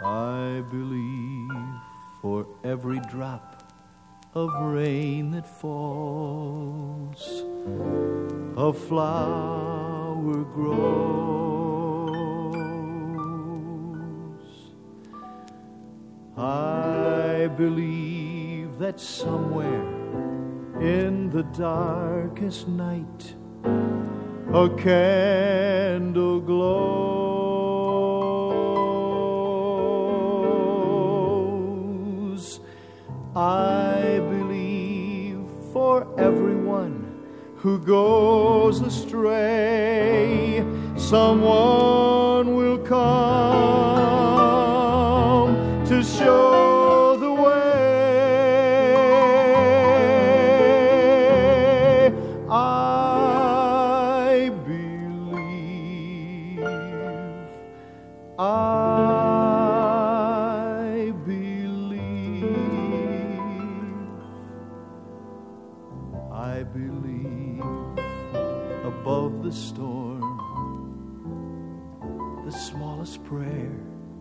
I believe for every drop of rain that falls, a flower grows. I believe that somewhere in the darkest night a candle glows. I believe for everyone who goes astray, someone will come to show the way. I believe. I believe above the storm, the smallest prayer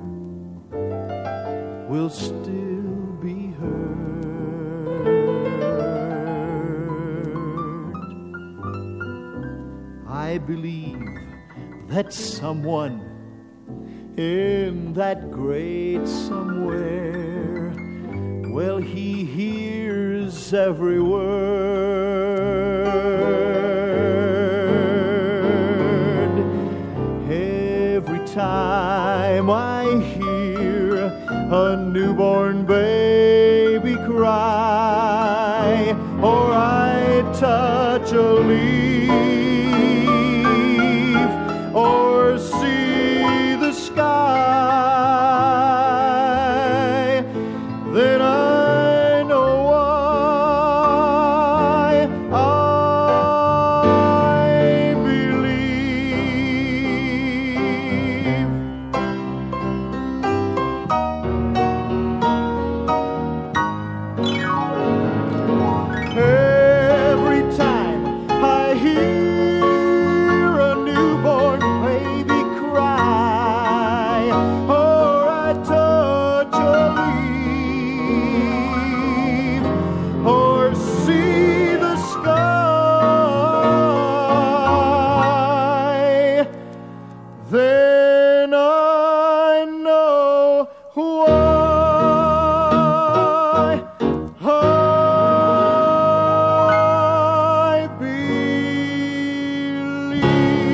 will still be heard. I believe that someone in that great somewhere, well, he hears every word. Every time I hear a newborn baby cry, or I touch a leaf, or see the sky, then I know why I believe. Every time I hear a newborn baby cry, or I touch a leaf, or see the sky, then I know why I believe.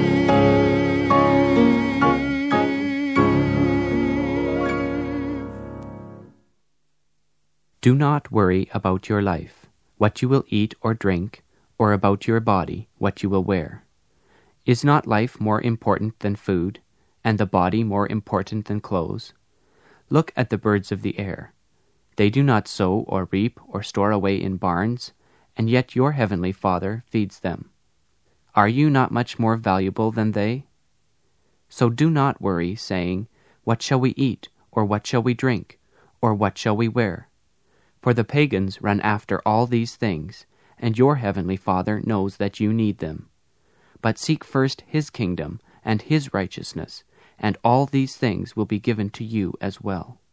Do not worry about your life, what you will eat or drink, or about your body, what you will wear. Is not life more important than food, and the body more important than clothes? Look at the birds of the air. They do not sow or reap or store away in barns, and yet your heavenly Father feeds them. Are you not much more valuable than they? So do not worry, saying, "What shall we eat, or what shall we drink, or what shall we wear?" For the pagans run after all these things, and your heavenly Father knows that you need them. But seek first His kingdom and His righteousness, and all these things will be given to you as well.